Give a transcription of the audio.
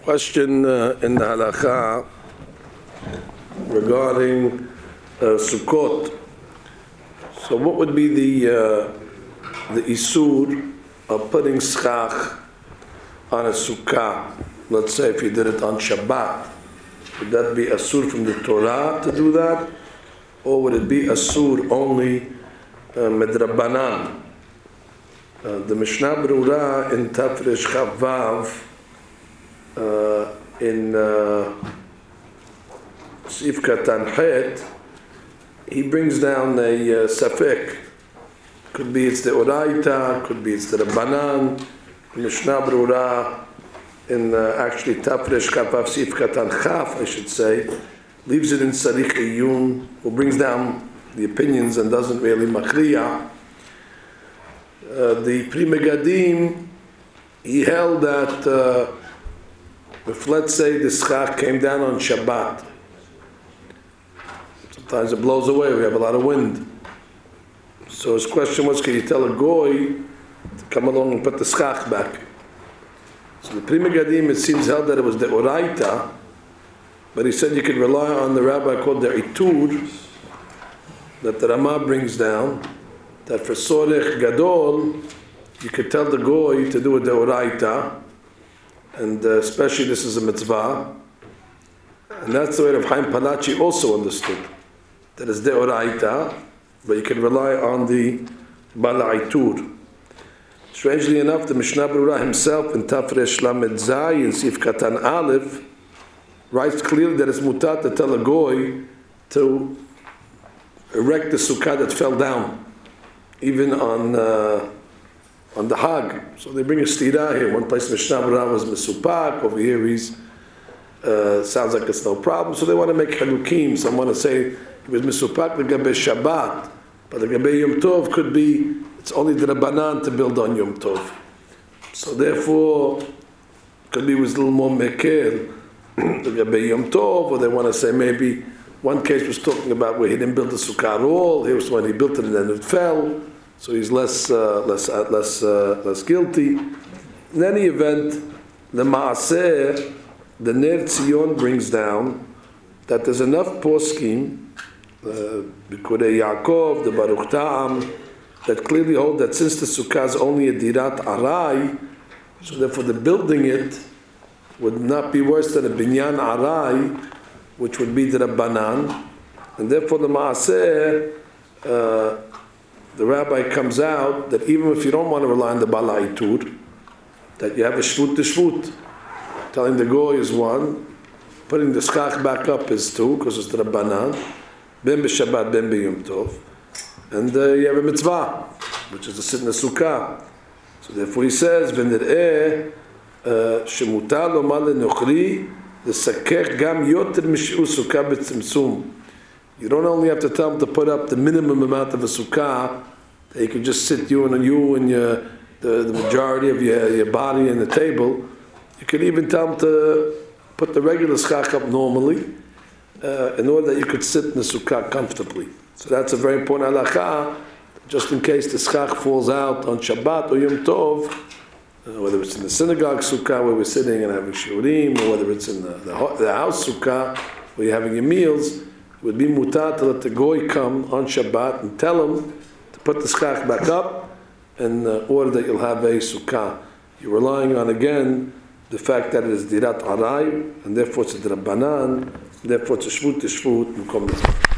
Question in the halakha regarding Sukkot. So what would be the isur of putting schach on a sukkah? Let's say if you did it on Shabbat, would that be asur from the Torah to do that? Or would it be asur only medrabanan? The Mishnah Berurah in Tafresh Chavav in Sif Katan Het, he brings down a safek. Could be it's the Oraita, could be it's the Rabbanan. Mishnah Berurah in actually Tafresh Chavav Sif Katan Chaf, I should say, leaves it in Sarich Iyun, who brings down the opinions and doesn't really machriya. The Pri Megadim, he held that if, let's say, the schach came down on Shabbat, sometimes it blows away, we have a lot of wind. So his question was, can you tell a goy to come along and put the schach back? So the Pri Megadim, it seems, held that it was the Oraita, but he said you could rely on the rabbi called the Itur, that the Ramah brings down, that for Sorech Gadol, you could tell the goy to do a deoraita, and especially this is a mitzvah, and that's the way Rav Chaim Palachi also understood, that it's deoraita, but you can rely on the Balaitur. Strangely enough, the Mishnah Berurah himself in Tafresh Lamed Zay in Sif Katan Aleph writes clearly that it's mutat to tell a goy to erect the sukkah that fell down, even on the Hag. So they bring a stira here. One place Mishnah Berurah was Mesupak, over here he's sounds like it's no problem. So they want to make halukim. Some want to say he was Mesupak the Gabe Shabbat, but the Gabe Yom Tov could be, it's only the Rabbanan to build on Yom Tov. So therefore, could be was a little more Mekel, the Gabe Yom Tov, or they want to say maybe one case was talking about where he didn't build the sukkah at all. Here was when he built it and then it fell, so he's less guilty. In any event, the Maaseh, the Ner Tzion brings down that there's enough poskim, the Bikurei Yaakov, the Baruch Ta'am, that clearly hold that since the sukkah is only a dirat arai, so therefore the building it would not be worse than a binyan arai, which would be the Rabbanan, and therefore the Maaseh, the rabbi comes out that even if you don't want to rely on the Balaitur, that you have a shvut to shvut. Telling the goy is one, putting the schach back up is two, because it's the Rabbanan, ben b'Shabbat, ben b'Yom Tov, and you have a mitzvah, which is to sit in the sukkah. So therefore he says, v'nir'eh shemutar lomar le'nochri l'sakech gam yoter mishi'ur sukkah b'tzimtzum. You don't only have to tell him to put up the minimum amount of a sukkah, that you can just sit you and the majority of your body in the table. You could even tell him to put the regular schach up normally, in order that you could sit in the sukkah comfortably. So that's a very important halakha, just in case the schach falls out on Shabbat or Yom Tov, whether it's in the synagogue sukkah where we're sitting and having shiurim, or whether it's in the house sukkah where you're having your meals, it would be mutar to let the goy come on Shabbat and tell him to put the schach back up in order that you'll have a sukkah. You're relying on, again, the fact that it is dirat arai, and therefore it's a drabanan, therefore it's a shvut to shvut.